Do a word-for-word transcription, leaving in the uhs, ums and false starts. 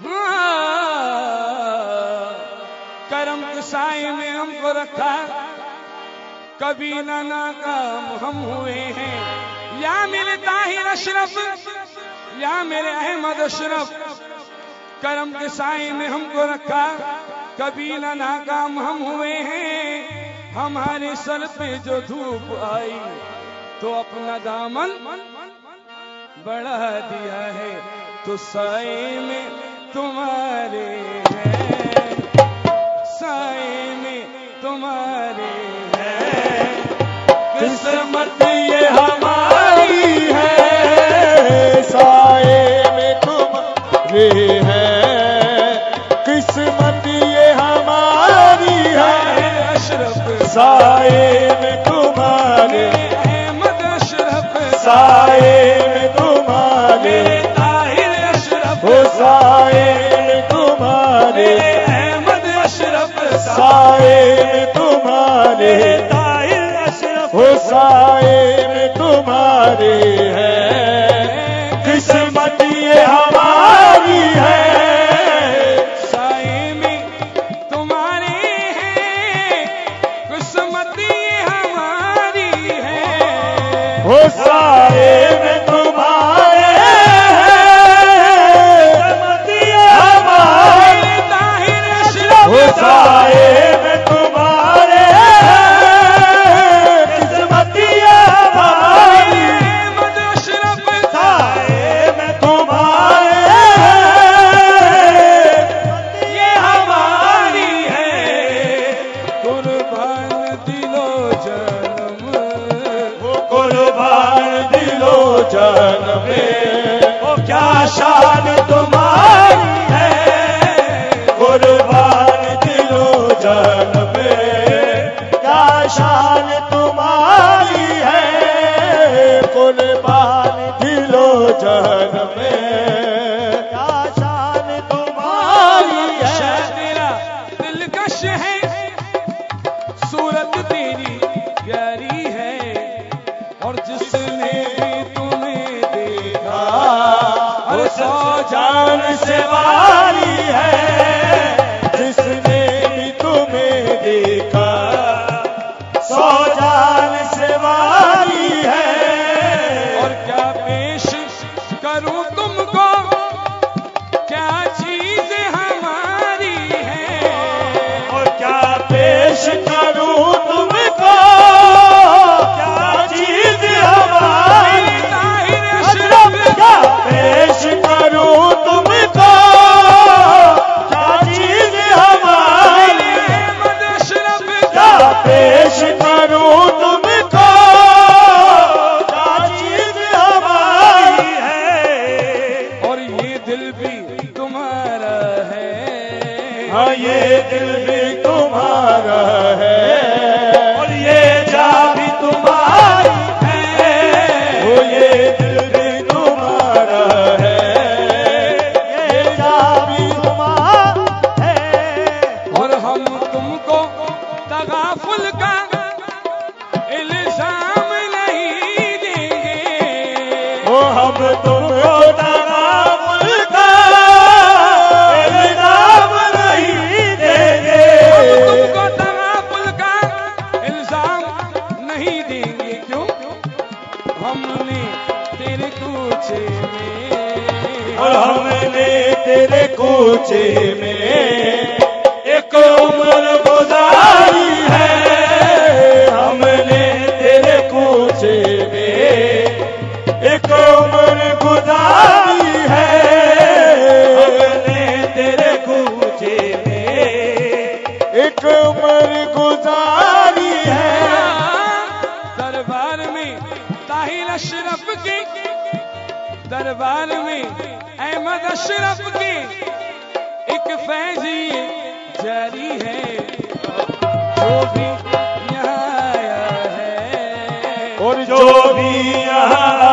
करम के साए में हमको रखा, कभी ना नाकाम हम हुए हैं। या मेरे ताहिर अशरफ, या मेरे अहमद अशरफ, करम के साए में हमको रखा, कभी ना नाकाम हम हुए हैं। हमारे सर पे जो धूप आई तो अपना दामन बढ़ा दिया है, तो साए में तुम्हारे हैं, साए में तुम्हारे हैं। किस्मत ये हमारी है, साए में तुम्हारे हैं। किस्मत ये हमारी है, अशरफ साए में तुम्हारे, अहमद अशरफ साए में तुम्हारे, ताहिर अशरफ हो साए में तुम्हारे, अहमद अशरफ साए में तुम्हारे, ताहिर अशरफ हो साए में तुम्हारे हैं। किस्मत ये हमारी है, साए में तुम्हारे हैं, किस्मत ये हमारी है। हो साए में तुम्हारे हैं, किस्मत ये हमारी, ताहिर अशरफ हो साए में तुम्हारे हैं, किस्मत ये हमारी, अहमद अशरफ साए में तुम्हारे हैं, ये हमारी है। कुर्बान दिलो जन्म, वो कुर्बान दिलो जन्म में, वो क्या शान तुम्हारी है। कुर्बान दिलो जन्म में, क्या शान तुम्हारी है। कुर्बान दिलो जन्म में, क्या शान तुम्हारी है। तेरा दिलकश है, सूरत तेरी प्यारी है, और जिसने भी तुम्हें देखा वो सौ जान से वारी है। जिसने भी तुम्हें देखा सौ जान से वारी है। और क्या पेश करूं तुमको, क्या चीज हमारी है। और क्या पेश करूं तुमको, क्या चीज हमारी। ताहिर अशरफ अशरफ क्या पेश करूं तुमको, क्या चीज हमारी। अहमद अशरफ क्या पेश करूं तुमको, क्या चीज हमारी है। और ये दिल भी तुम्हारा है। हाँ ये दिल भी तुम्हारा है, और ये जा भी तुम्हारी है। वो ये दिल भी तुम्हारा है, ये जा भी तुम्हारा है। और हम तुमको तगाफुल का इल्जाम नहीं देंगे। वो हम तुमको तगाफुल का इल्जाम नहीं देंगे। हम तुमको तगाफुल का इल्जाम नहीं देंगे। क्यों? हमने तेरे कूचे में, और हमने तेरे कूचे में एक उम्र गुजारी है। हमने तेरे कूचे में एक उम्र गुजारी है। हमने तेरे कूचे में एक उम्र गुजारी है। दरबार में ताहिर अशरफ के, दरबार में अहमद अशरफ के एक फैजी जारी है। जो भी यहाँ आया है, और जो भी यहाँ